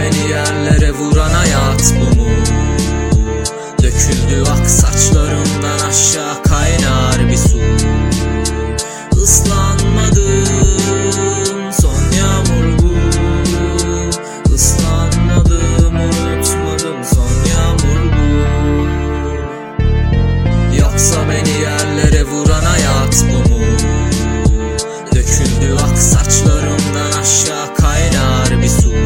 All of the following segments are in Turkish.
beni yerlere vuran hayat bu mu? Döküldü ak saçlarımdan aşağı kaynar bir su. Islanmadım, son yağmur bu. Islanmadım, unutmadım, son yağmur bu. Yoksa beni yerlere vuran hayat bu mu? Döküldü ak saçlarımdan aşağı kaynar bir su.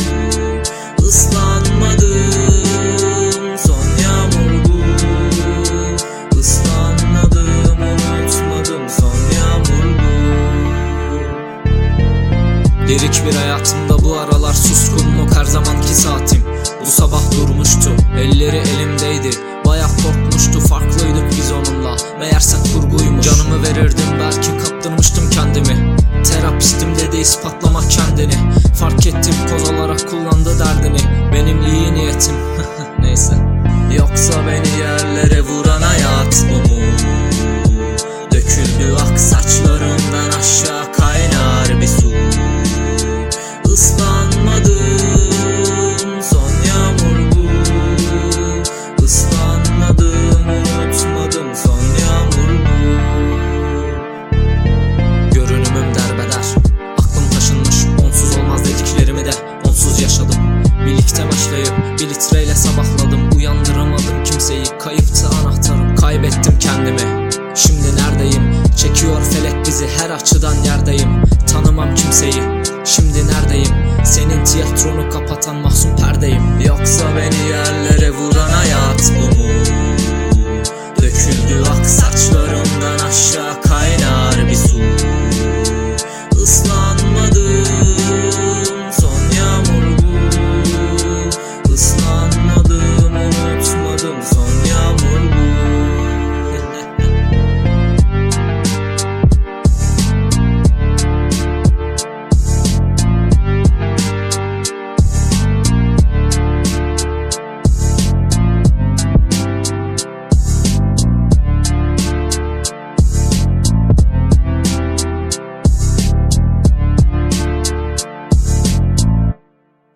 Islanmadım, son yağmur bu. Islanmadım, unutmadım, son yağmur bu. Lirik bir hayatımda bu aralar suskunluk her zamanki saatim. Bu sabah durmuştu, elleri elimdeydi. Bayağı korkmuştu, farklıydık biz onunla. Meğerse kurguymuş. Canımı verirdim, belki kaptırmıştım kendimi. Terapistim dedi ispatlamak kendini. Fark ettim, koz olarak kullandı derdini. Benim iyi niyetim neyse. Yoksa beni yerlere vuran hayat bu mu? Döküldü ak saçlarımdan aşağı kaynar bir su. Islanmadım, son yağmur bu. Islanmadım, unutmadım, son yağmur bu. Görünümüm derbeder, aklım taşınmış. Onsuz olmaz dediklerimi de onsuz yaşadım. Birlikte başlayıp bir litreyle sabahladım. Uyandıramadım kimseyi, kayıptı anahtarım. Kaybettim kendimi, şimdi neredeyim? Çekiyor felek bizi, her açıdan yerdeyim. Tanımam kimseyi, şimdi neredeyim? Senin tiyatronu kapatan mahzun perdeyim. Yoksa beni yerlere vuran hayat bu mu?